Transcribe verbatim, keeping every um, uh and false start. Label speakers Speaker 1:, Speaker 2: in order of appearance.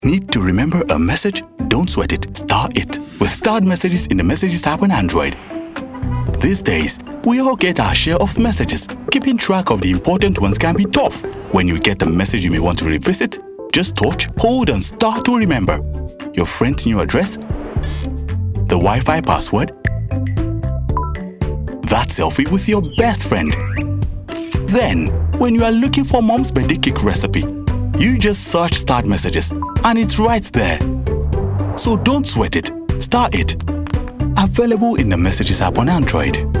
Speaker 1: Need to remember a message? Don't sweat it. Star it with starred messages in the Messages app on Android. These days, we all get our share of messages. Keeping track of the important ones can be tough. When you get a message you may want to revisit, just touch, hold and star to remember. Your friend's new address, the Wi-Fi password, that selfie with your best friend. Then, when you are looking for mom's birthday cake recipe, you just search starred messages and it's right there. So don't sweat it. Star it. Available in the Messages app on Android.